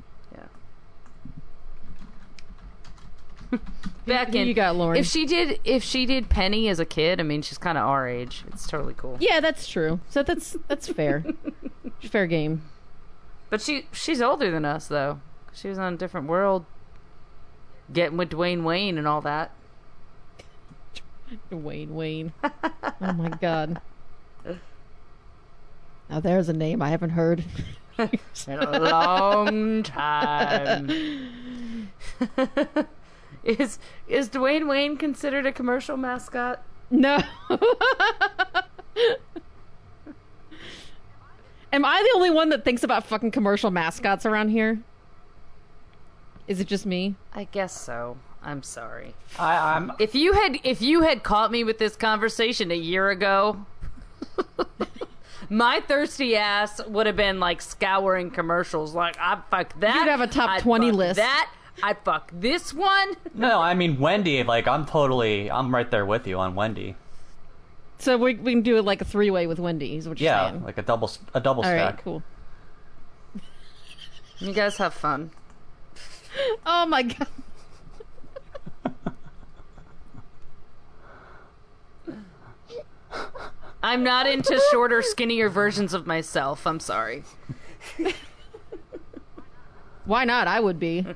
Yeah. Back Who in. you got, Lauren? If she did Penny as a kid, I mean, she's kind of our age. It's totally cool. Yeah, that's true. So that's fair. Fair game. But she's older than us though. She was on A Different World, getting with Dwayne Wayne and all that. Wayne. Oh my god. Now there's a name I haven't heard. In a long time. Is Dwayne Wayne considered a commercial mascot? No. Am I the only one that thinks about fucking commercial mascots around here? Is it just me? I guess so. I'm sorry. I'm If you had caught me with this conversation a year ago, My thirsty ass would have been like scouring commercials. Like, I'd fuck that. You'd have a top I'd 20 fuck list. That. I'd fuck this one. No, I mean Wendy. Like I'm right there with you on Wendy. So we can do it like a 3-way with Wendy, is what you're Yeah, saying. like a double All stack. right, cool. You guys have fun. Oh my god. I'm not into shorter, skinnier versions of myself. I'm sorry. Why not? I would be.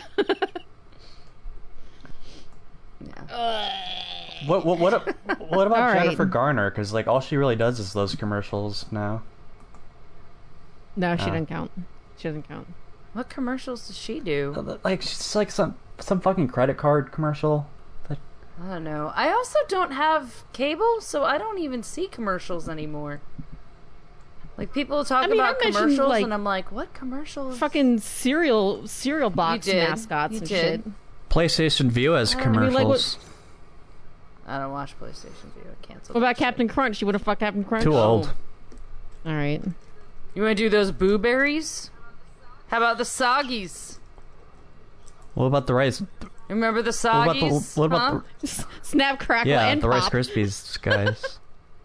What about All right. Jennifer Garner? Because like all she really does is those commercials now. No, she doesn't count. She doesn't count. What commercials does she do? Like she's like some fucking credit card commercial. I don't know. I also don't have cable, so I don't even see commercials anymore. Like, people talk I mean, about I mentioned, commercials, like, and I'm like, what commercials? Fucking cereal box You did. mascots You and did. shit. PlayStation View has mean, commercials. like, what- I don't watch PlayStation View. I cancel. What about Captain Crunch? You would have fucked Captain Crunch? Too old. All right. You want to do those Boo Berries? How about the Soggies? What about the rice? Remember the What about Soggies? the? What about Huh? the? Snap, crackle, Yeah, and the Rice pop. Krispies guys.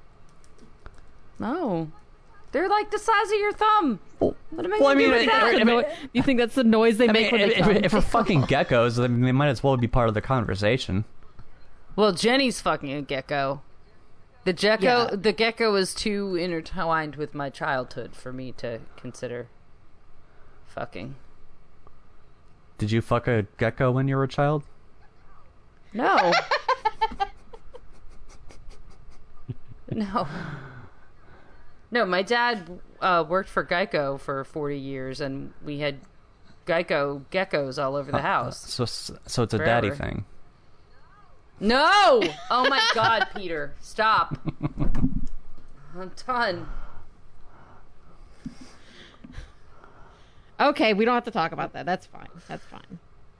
No. They're like the size of your thumb. What am I Well, I gonna mean, do with that? You think that's the noise they make when they come? if we're fucking geckos, then they might as well be part of the conversation. Well, Jenny's fucking a gecko. The gecko is too intertwined with my childhood for me to consider fucking. Did you fuck a gecko when you were a child? No. No. No, my dad worked for Geico for 40 years, and we had Geico geckos all over the house. So it's a daddy Forever. thing. No! Oh my god, Peter. Stop. I'm done. Okay, we don't have to talk about that. That's fine. That's fine.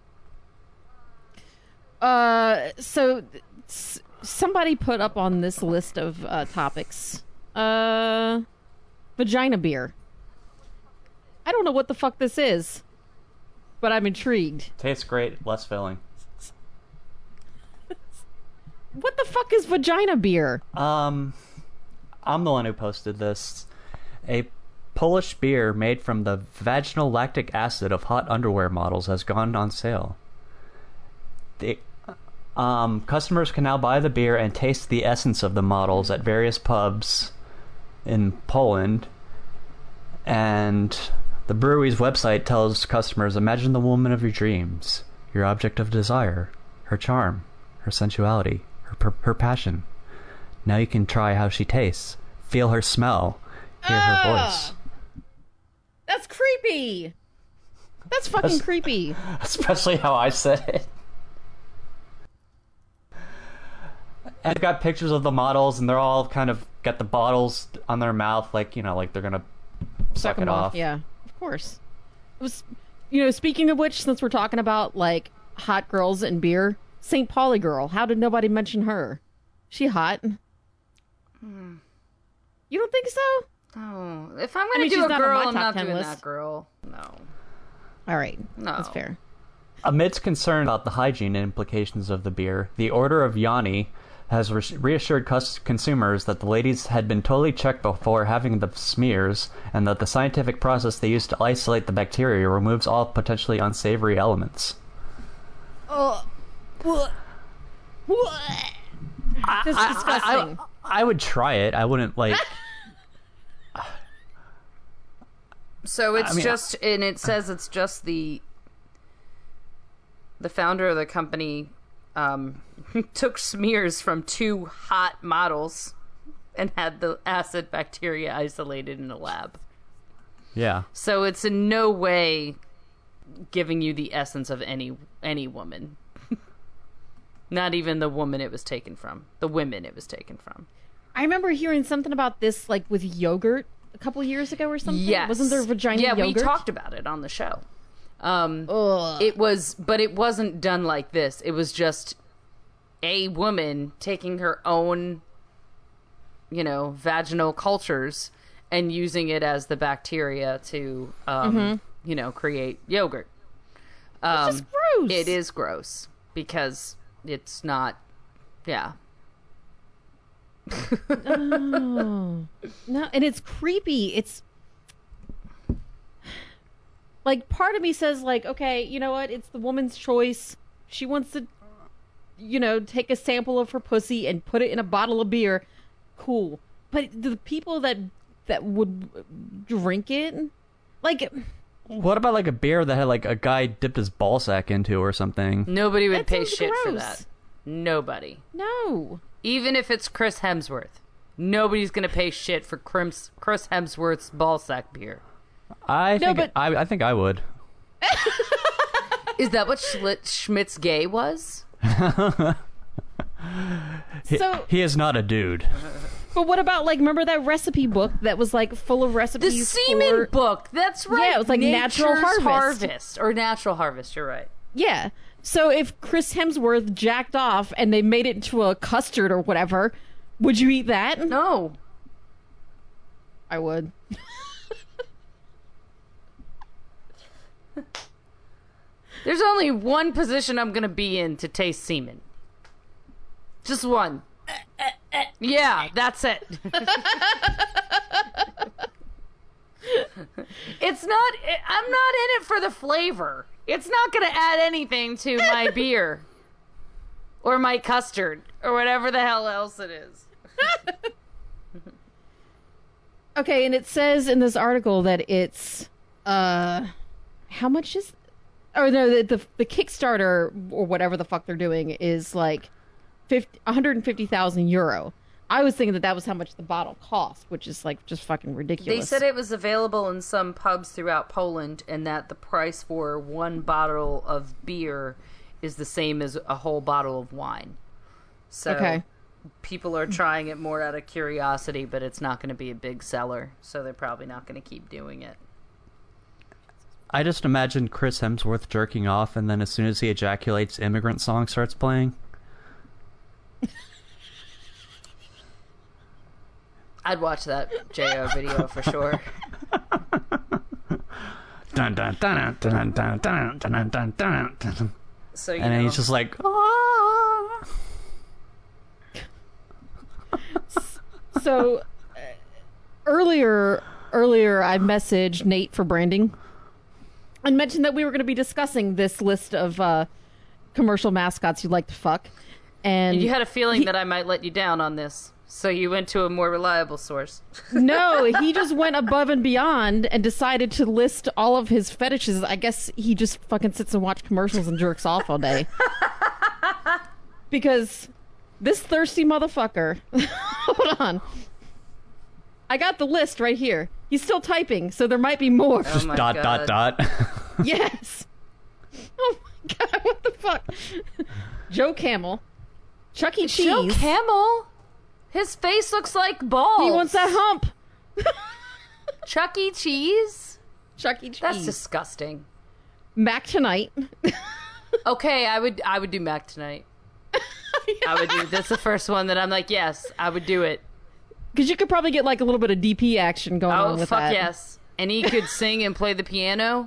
So somebody put up on this list of topics, vagina beer. I don't know what the fuck this is, but I'm intrigued. Tastes great, less filling. What the fuck is vagina beer? I'm the one who posted this. A Polish beer made from the vaginal lactic acid of hot underwear models has gone on sale. Customers can now buy the beer and taste the essence of the models at various pubs in Poland. And the brewery's website tells customers, imagine the woman of your dreams, your object of desire, her charm, her sensuality, her passion. Now you can try how she tastes, feel her smell, hear her voice. That's creepy. That's fucking creepy. Especially how I said it. And I've got pictures of the models, and they're all kind of got the bottles on their mouth, like, you know, like they're gonna suck it them off. Yeah, of course. It was, speaking of which, since we're talking about like hot girls and beer, St. Pauli girl. How did nobody mention her? She hot. You don't think so? Oh, if I'm gonna mean, do she's a not on girl, my I'm top not 10 doing list. that girl. No. All right, No. that's fair. Amidst concern about the hygiene implications of the beer, the Order of Yanni has reassured consumers that the ladies had been totally checked before having the smears, and that the scientific process they use to isolate the bacteria removes all potentially unsavory elements. This is disgusting. I would try it. I wouldn't like. So it's I mean, just, and it says it's just the founder of the company took smears from 2 hot models and had the acid bacteria isolated in a lab. Yeah. So it's in no way giving you the essence of any woman. Not even the woman it was taken from. The women it was taken from. I remember hearing something about this, like with yogurt, a couple years ago or something. Yes. Wasn't there vagina yeah, yogurt? we talked about it on the show. Ugh. It was, but it wasn't done like this. It was just a woman taking her own vaginal cultures and using it as the bacteria to, create yogurt. It's just gross. It is gross because it's not, yeah. Oh. No, and it's creepy. It's like part of me says like, okay, you know what? It's the woman's choice. She wants to, take a sample of her pussy and put it in a bottle of beer. Cool. But the people that would drink it, like, What about like a beer that had like a guy dipped his ball sack into or something? Nobody would That pay sounds shit for gross. that. Nobody. no. Even if it's Chris Hemsworth. Nobody's going to pay shit for Chris Hemsworth's ballsack beer. I think but- I think I would. Is that what Schmidt's gay was? So, He is not a dude. but what about like, remember that recipe book that was like full of The recipes? semen for... book. That's right. Yeah, it was like Natural Nature's Harvest. Or Natural Harvest, you're right. Yeah. So if Chris Hemsworth jacked off and they made it into a custard or whatever, would you eat that? No. I would. There's only one position I'm going to be in to taste semen. Just one. Yeah, that's it. I'm not in it for the flavor. It's not going to add anything to my beer. Or my custard. Or whatever the hell else it is. Okay, and it says in this article that it's how much is or no the Kickstarter or whatever the fuck they're doing is like 150,000 euro. I was thinking that was how much the bottle cost, which is like just fucking ridiculous. They said it was available in some pubs throughout Poland and that the price for one bottle of beer is the same as a whole bottle of wine. So Okay. people are trying it more out of curiosity, but it's not going to be a big seller, so they're probably not going to keep doing it. I just imagine Chris Hemsworth jerking off, and then as soon as he ejaculates, Immigrant Song starts playing. I'd watch that J.O. video for sure. Dun, dun, dun, dun, dun, dun, dun, dun, dun, dun. So you And know, then he's just like, ah. So earlier I messaged Nate for branding and mentioned that we were going to be discussing this list of commercial mascots you'd like to fuck. And you had a feeling that I might let you down on this, so you went to a more reliable source. no, he just went above and beyond and decided to list all of his fetishes. I guess he just fucking sits and watches commercials and jerks off all day. Because this thirsty motherfucker, hold on. I got the list right here. He's still typing, so there might be more. Oh my dot, God. dot, dot. Yes. Oh my god, what the fuck? Joe Camel, Chuck E. Cheese. Joe Camel? His face looks like balls. He wants that hump. Chuck E. Cheese? Chuck E. Cheese. That's disgusting. Mac Tonight. Okay, I would do Mac tonight. I would do. That's the first one that I'm like, yes, I would do it. Because you could probably get like a little bit of DP action going on Oh with fuck that. yes! And he could sing and play the piano.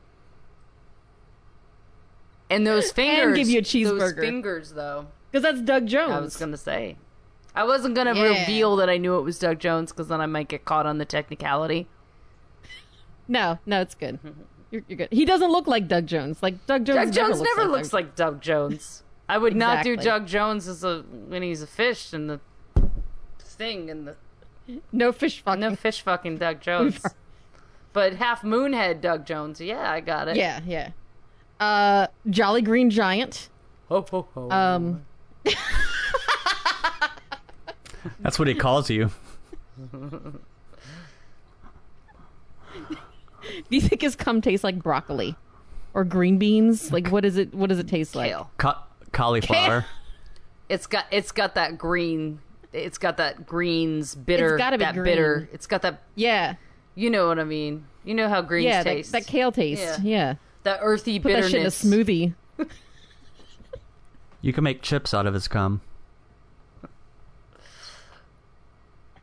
And those fingers. give you a Those cheeseburger. fingers, though. Because that's Doug Jones. I was gonna say. I wasn't gonna Yeah. reveal that I knew it was Doug Jones because then I might get caught on the technicality. No, it's good. You're good. He doesn't look like Doug Jones. Like Doug Jones. Doug Jones never looks like Doug Jones. I would not do Exactly. Doug Jones when he's a fish and the thing and the no fish fucking. no fish fucking Doug Jones. But half moonhead Doug Jones. Yeah, I got it. Yeah. Jolly Green Giant. Ho ho ho. That's what he calls you. Do you think his cum tastes like broccoli or green beans? Like what is it? What does it taste like? Kale. Cauliflower. It's got that green. It's got that greens bitter. It's gotta be that green. bitter. It's got that. Yeah, You know what I mean. You know how greens yeah, taste. that kale taste. Yeah. Yeah, that earthy put bitterness. that shit in a smoothie. You can make chips out of his cum.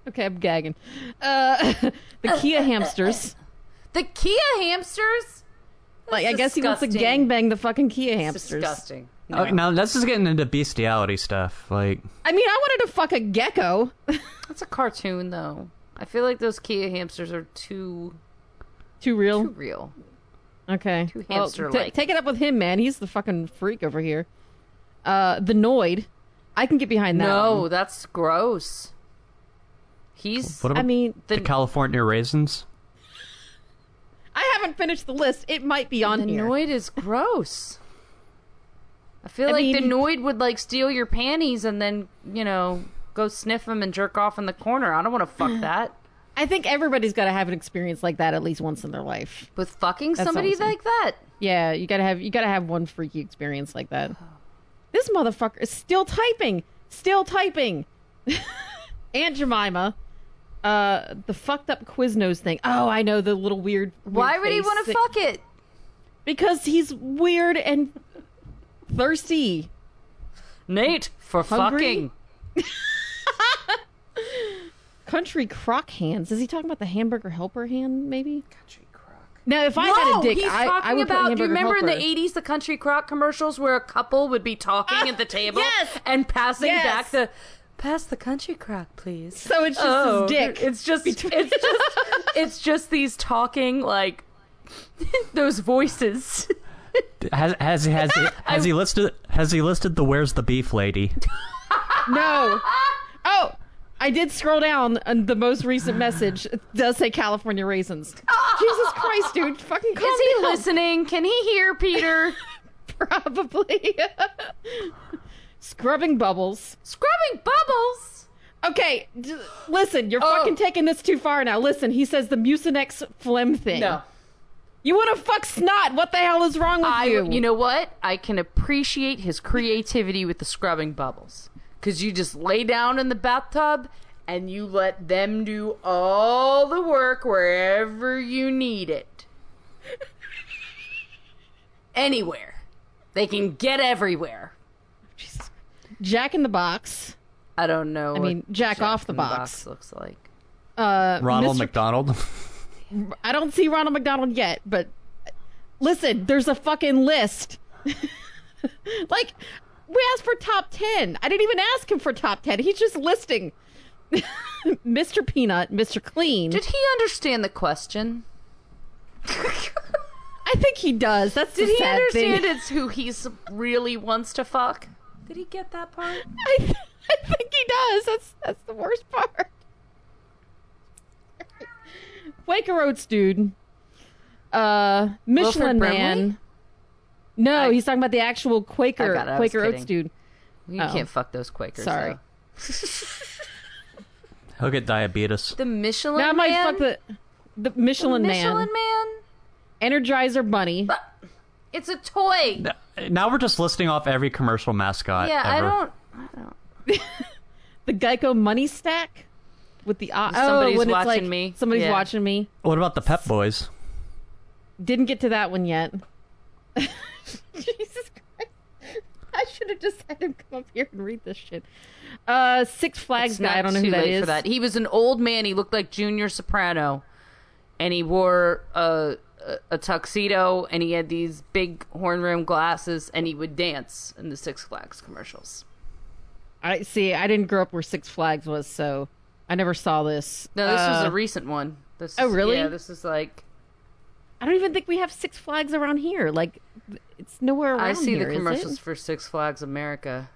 Okay, I'm gagging. The Kia hamsters. The Kia hamsters? Like, I guess he wants to disgusting. gangbang the fucking Kia It's hamsters. disgusting. No. Oh, now that's just getting into bestiality stuff. Like, I mean, I wanted to fuck a gecko. It's a cartoon, though. I feel like those Kia hamsters are too Too real? real. Okay. Too Well, hamster-like. take it up with him, man. He's the fucking freak over here. The Noid. I can get behind that No, one. that's gross. He's. what about I mean, the California raisins? I haven't finished the list. It might be on The here. Noid is gross. I feel I like mean, the Noid would like steal your panties and then, go sniff them and jerk off in the corner. I don't want to fuck that. I think everybody's got to have an experience like that at least once in their life. With fucking That's somebody awesome. like that. Yeah, you gotta have one freaky experience like that. This motherfucker is still typing. Aunt Jemima, the fucked up Quiznos thing. Oh, I know, the little weird. Why would he want to fuck it? Because he's weird and thirsty. Nate, for Hungry? fucking. Country crock hands. Is he talking about the hamburger helper hand? Maybe. Country crock. Now, if I had a dick, he's I talking would put about. Do you hamburger remember in helper. the '80s the country crock commercials where a couple would be talking at the table yes! and passing Yes! back the pass the country crock, please. So it's just his dick. It's just these talking like those voices. Has he listed the where's the beef lady? No. Oh, I did scroll down, and the most recent message does say California raisins. Jesus Christ, dude! Fucking calm Is he down. listening? Can he hear Peter? Probably. Scrubbing bubbles. Scrubbing bubbles. Okay, listen, you're fucking taking this too far now. Listen, he says the Mucinex phlegm thing. No. You want to fuck snot? What the hell is wrong with you? You know what? I can appreciate his creativity with the scrubbing bubbles. Because you just lay down in the bathtub and you let them do all the work wherever you need it. Anywhere. They can get everywhere. Jesus. Jack in the Box. I don't know. I mean, what Jack off the in box. looks like. Ronald Mr. McDonald. I don't see Ronald McDonald yet, but listen, there's a fucking list. Like, we asked for top 10. I didn't even ask him for top 10. He's just listing Mr. Peanut, Mr. Clean. Did he understand the question? I think he does. That's Did the he sad understand thing. it's who he really wants to fuck? Did he get that part? I think he does. That's the worst part. Quaker Oats dude. Michelin Wilford Man. Brimley? No, he's talking about the actual I Quaker got it, I was Quaker Oats kidding. dude. You Oh. can't fuck those Quakers. Sorry. Though. He'll get diabetes. The Michelin Now I Man. might fuck the Michelin, Michelin Man. Energizer Bunny. It's a toy. Now we're just listing off every commercial mascot Yeah, ever. I don't. The Geico Money Stack with the Somebody's when it's watching like, me. Somebody's Yeah. watching me. What about the Pep Boys? Didn't get to that one yet. Jesus Christ! I should have just had him come up here and read this shit. Six Flags It's guy. not I don't know too who that late is. for that. He was an old man. He looked like Junior Soprano, and he wore a tuxedo, and he had these big horn rimmed glasses, and he would dance in the Six Flags commercials. I see. I didn't grow up where Six Flags was, so I never saw this. No, this was a recent one. This oh, is, really? Yeah, this is like. I don't even think we have Six Flags around here. Like, it's nowhere around I see here, the is commercials it? for Six Flags America.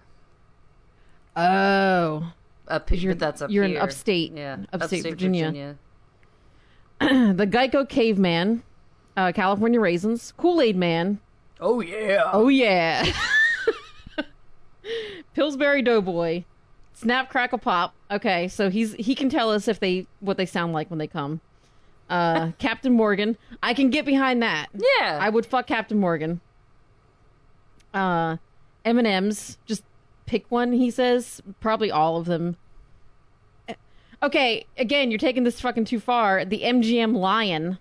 Oh, Up here, but that's up you're here. in upstate, Yeah, upstate Virginia. The Geico Caveman, California Raisins, Kool-Aid Man. Oh yeah. Oh yeah. Pillsbury Doughboy, Snap Crackle Pop. Okay, so he can tell us what they sound like when they come. Captain Morgan. I can get behind that. Yeah. I would fuck Captain Morgan. M&M's. Just pick one, he says. Probably all of them. Okay, again, you're taking this fucking too far. The MGM Lion.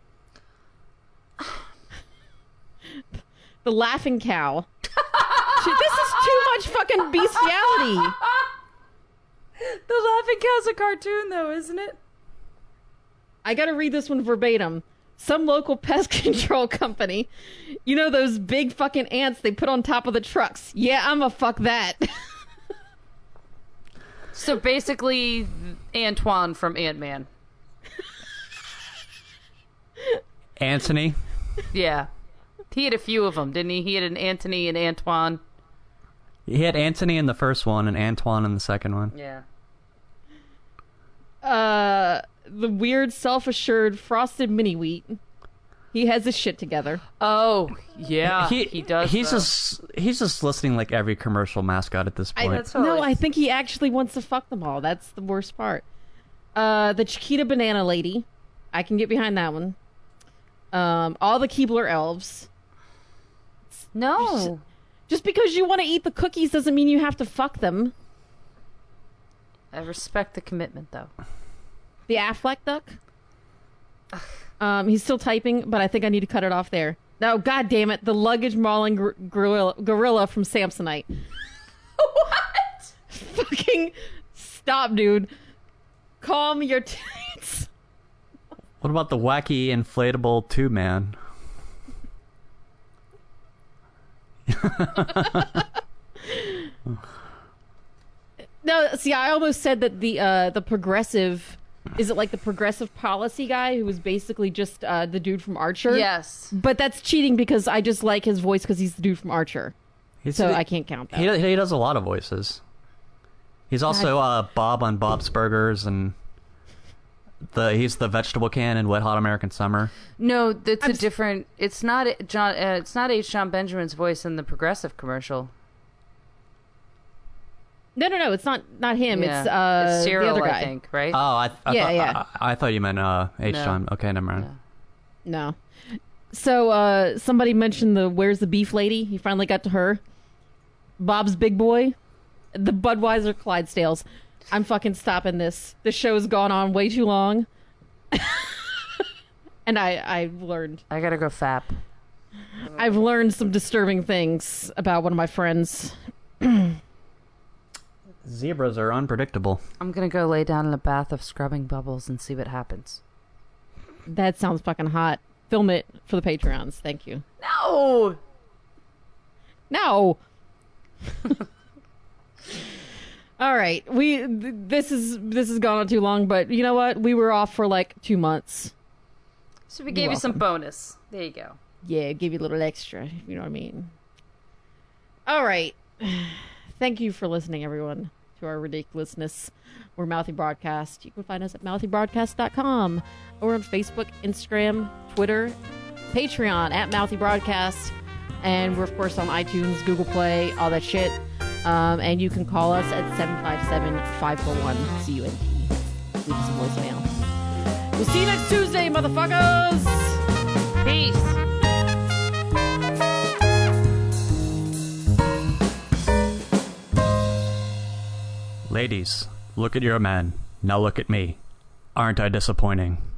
The Laughing Cow. Shit, this is too much fucking bestiality. The Laughing Cow's a cartoon, though, isn't it? I gotta read this one verbatim. Some local pest control company. You know those big fucking ants they put on top of the trucks? Yeah, I'ma fuck that. So basically, Antoine from Ant-Man. Anthony. Yeah. He had a few of them, didn't he? He had an Anthony and Antoine. He had Anthony in the first one and Antoine in the second one. Yeah. The weird, self-assured frosted mini wheat. He has his shit together. Oh, yeah, he does. He's just listening like every commercial mascot at this point. No, I think he actually wants to fuck them all. That's the worst part. The Chiquita Banana Lady. I can get behind that one. All the Keebler elves. No. Just because you want to eat the cookies doesn't mean you have to fuck them. I respect the commitment, though. The Affleck duck. He's still typing, but I think I need to cut it off there. No, god damn it. The luggage mauling gorilla from Samsonite. What? Fucking stop, dude. Calm your tits. What about the wacky inflatable 2-man? No, see, I almost said that the progressive... Is it like the progressive policy guy who was basically just the dude from Archer? Yes. But that's cheating because I just like his voice because he's the dude from Archer. So I can't count that. He does a lot of voices. He's also Bob on Bob's Burgers, and he's the vegetable can in Wet Hot American Summer. No, that's a different... It's not John. It's not H. John Benjamin's voice in the progressive commercial. No, it's not him. Yeah. It's Cyril, the other guy. I think, right? Oh, Yeah. I thought you meant H. No. John. Okay, never mind. No. So somebody mentioned the Where's the Beef Lady? He finally got to her. Bob's Big Boy. The Budweiser Clydesdales. I'm fucking stopping this. This show's gone on way too long. And I've learned. I gotta go fap. I've learned some disturbing things about one of my friends. Zebras are unpredictable. I'm gonna go lay down in a bath of scrubbing bubbles and see what happens. That sounds fucking hot. Film it for the Patreons. Thank you. No! No! All right. This has gone on too long, but you know what? We were off for like 2 months. So we gave you some bonus. There you go. Yeah, give you a little extra, if you know what I mean. All right. Thank you for listening, everyone, to our ridiculousness. We're Mouthy Broadcast. You can find us at mouthybroadcast.com or on Facebook, Instagram, Twitter, Patreon at Mouthy Broadcast. And we're, of course, on iTunes, Google Play, all that shit. And you can call us at 757-541-CUNT. Leave us a voicemail. We'll see you next Tuesday, motherfuckers! Peace! Ladies, look at your man. Now look at me. Aren't I disappointing?